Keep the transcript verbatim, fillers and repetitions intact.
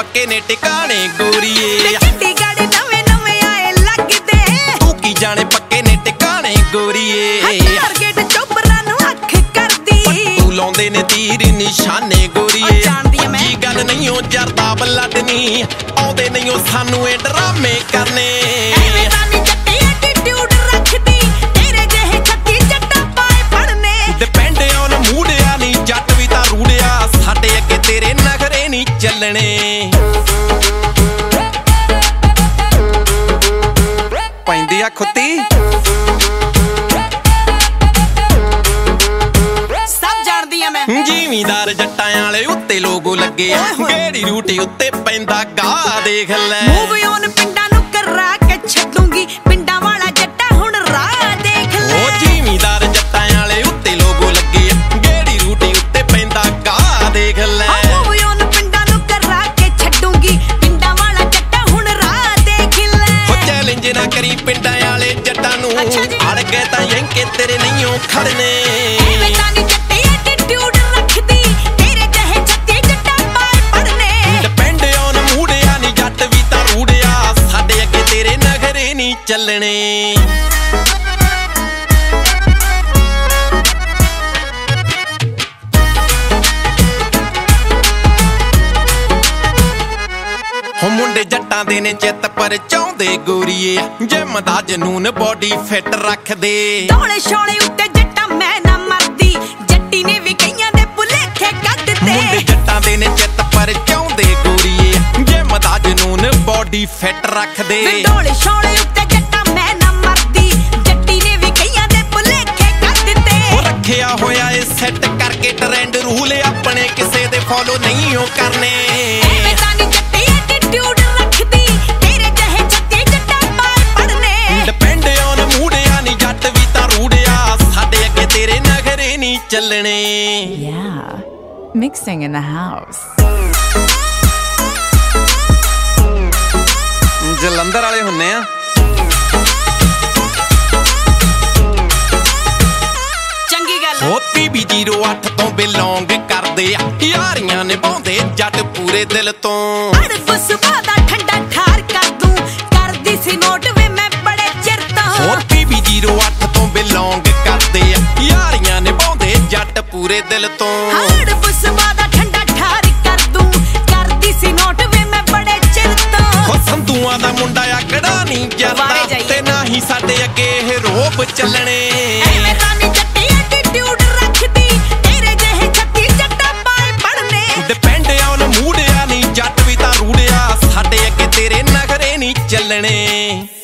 ਪੱਕੇ ਨੇ ਟਿਕਾਣੇ ਗੋਰੀਏ ਚੰਡੀਗੜ੍ਹ ਨਵੇਂ ਨਵੇਂ ਆਏ ਲੱਗਦੇ ਤੂੰ ਕੀ ਜਾਣੇ ਪੱਕੇ ਨੇ ਟਿਕਾਣੇ ਗੋਰੀਏ ਟਾਰਗੇਟ ਚੋਬਰਾਂ ਨੂੰ ਅੱਖ ਕਰਦੀ ਤੂੰ ਲਾਉਂਦੇ ਨੇ ਤੀਰ ਨਿਸ਼ਾਨੇ ਗੋਰੀਏ ਜੀ ਗੱਲ ਨਹੀਂ ਉਹ ਜਰਦਾ ਬਲੱਡ ਨਹੀਂ ਆਉਂਦੇ ਨਹੀਂ ਉਹ ਸਾਨੂੰ ਇਹ ਡਰਾਮੇ ਕਰਨੇ ਚੱਲਣੇ ਪੈਂਦੀ ਆ ਖੁੱਤੀ ਸਭ ਜਾਣਦੀ ਆ ਮੈਂ ਜ਼ਿਮੀਂਦਾਰ ਜੱਟਾਂ ਵਾਲੇ ਉੱਤੇ ਲੋਗੋ ਲੱਗੇ ਗੇੜੀ ਰੂਟੀ ਉੱਤੇ ਪੈਂਦਾ ਗਾ ਦੇਖ ਲੈ ਮੂਵ ਔਨ ਪਿੰਡਾਂ ਨੂੰ ਕਰਾ ਕੇ ਛੱਡੂੰਗੀ ਪਿੰਡਾਂ ਵਾਲਾ ਜੱਟਾ ਹੁਣ ਰਾਹ ਦੇਖ ਲੈ ਉਹ ਜ਼ਿਮੀਂਦਾਰ ਜੱਟਾਂ ਵਾਲੇ ਉੱਤੇ ਲੋਗੋ ਲੱਗੇ ਗੇੜੀ ਰੂਟੀ ਉੱਤੇ ਪੈਂਦਾ ਗਾ ਦੇਖ ਲੈ ਨਾ ਕਰੀ ਪਿੰਡਾਂ ਵਾਲੇ ਜੱਟਾਂ ਨੂੰ ਅੜ ਗਏ ਤਾਂ ਯੰਕੇ ਤੇਰੇ ਨਹੀਂ ਉਹ ਖੜਨੇ ਐਵੇਂ ਤਾਂ ਨਹੀਂ ਜੱਟੀ ਐਟੀਟਿਊਡ ਰੱਖਦੀ ਤੇਰੇ ਜਿਹੇ ਜੱਟੀ ਜੱਟਾਂ ਪਾਰ ਪੜਨੇ ਡਿਪੈਂਡ ਔਨ ਮੂੜਿਆ ਨਹੀਂ ਜੱਟ ਵੀ ਤਾਂ ਰੂੜਿਆ ਸਾਡੇ ਅੱਗੇ ਤੇਰੇ ਨਖਰੇ ਨਹੀਂ ਚੱਲਣੇ ਹੋ ਮੁੰਡੇ ਜੱਟਾਂ ਦੇ ਨੇ ਚਿੱਤ ਪਰ ਚਾਹੁੰਦੇ ਗੋਰੀਏ ਜਿਮ ਦਾ ਜਨੂਨ ਬੋਡੀ ਫਿੱਟ ਰੱਖਦੇ ਢੋਲੇ ਛੋਲੇ ਉੱਤੇ ਜੱਟਾਂ ਮੈਂ ਨਾ ਮਰਦੀ ਜੱਟੀ ਨੇ ਵੀ ਕਈਆਂ ਦੇ ਭੁਲੇਖੇ ਕੱਢ ਦਿੱਤੇ ਮੁੰਡੇ ਜੱਟਾਂ ਦੇ ਨੇ ਚਿੱਤ ਪਰ ਚਾਹੁੰਦੇ ਗੋਰੀਏ ਜਿਮ ਦਾ ਜਨੂਨ ਬੋਡੀ ਫਿੱਟ ਰੱਖਦੇ ਢੋਲੇ ਛੋਲੇ ਉੱਤੇ ਜੱਟਾਂ ਮੈਂ ਨਾ ਮਰਦੀ ਜੱਟੀ ਨੇ ਵੀ ਕਈਆਂ ਦੇ ਭੁਲੇਖੇ ਕੱਢ ਦਿੱਤੇ ਉਹ ਰੱਖਿਆ ਹੋਇਆ ਏ ਸੈੱਟ ਕਰਕੇ ਟ੍ਰੈਂਡ ਰੂਲ ਆਪਣੇ ਕਿਸੇ ਦੇ ਫੋਲੋ ਨਹੀਂ ਉਹ ਕਰਨੇ ਐਵੇਂ ਤਾਂ ਨਹੀਂ ਜੱਟੀ ਐਟੀਟਿਊਡ ਰੱਖਦੀ ਤੇਰੇ ਜਿਹੇ ਜੱਟੀ ਜੱਟਾਂ ਪਾਰ ਪੜਨੇ ਡਿਪੈਂਡ ਔਨ ਮੂੜਿਆ ਨਹੀਂ ਜੱਟ ਵੀ ਤਾਂ ਰੂੜਿਆ ਸਾਡੇ ਅੱਗੇ ਤੇਰੇ ਨਖਰੇ ਨਹੀਂ ਚੱਲਣੇ Yeah, mixing in the house. Jalandhar ਵਾਲੇ ਹੁੰਨੇ ਆ ਚੰਗੀ ਗੱਲ ਉਹ ਪੀ ਬੀ ਜ਼ੀਰੋ ਅੱਠ ਤੋਂ ਬਿਲੋਂਗ ਕਰਦੇ ਆ ਯਾਰੀਆਂ ਨਿਭਾਉਂਦੇ ਜੱਟ ਪੂਰੇ ਦਿਲ ਤੋਂ ਅੜਬ ਸੁਭਾ ਦਾ ਠੰਡਾ ਠਾਰ ਕਰ ਦੂੰ ਕਰਦੀ ਸੀ ਨੋਟ ਵੇ ਮੈਂ ਬੜੇ ਚਿਰ ਤੋਂ ਉਹ ਪੀ ਬੀ ਜ਼ੀਰੋ ਅੱਠ ਤੋਂ ਬਿਲੋਂਗ ਕਰਦੇ ਆ ਯਾਰੀਆਂ ਨਿਭਾਉਂਦੇ ਜੱਟ ਪੂਰੇ ਦਿਲ ਤੋਂ ਅੜਬ ਸੁਭਾ ਦਾ ਠੰਡਾ ਠਾਰ ਕਰ ਦੂੰ ਕਰਦੀ ਸੀ ਨੋਟ ਵੇ ਮੈਂ ਬੜੇ ਚਿਰ ਤੋਂ ਉਹ ਸੰਧੂਆਂ ਦਾ ਮੁੰਡਾ ਆਕੜਾ ਨਹੀਂ ਜਰਦਾ ਤੇ ਨਾ ਹੀ ਸਾਡੇ ਅੱਗੇ ਇਹ ਰੋਬ ਚੱਲਣੇ ਐਵੇਂ ਤਾਂ ਨਹੀਂ ਜੱਟੀ ਐਟੀਟਿਊਡ ਰੱਖਦੀ ਤੇਰੇ ਜਿਹੇ ਜੱਟੀ ਜੱਟਾਂ ਪਾਰ ਪੜਨੇ ਡਿਪੈਂਡ ਔਨ ਮੂੜਿਆ ਨਹੀਂ ਜੱਟ ਵੀ ਤਾਂ ਰੂੜਿਆ ਸਾਡੇ ਅੱਗੇ ਤੇਰੇ ਨਖਰੇ ਨਹੀਂ ਚੱਲਣੇ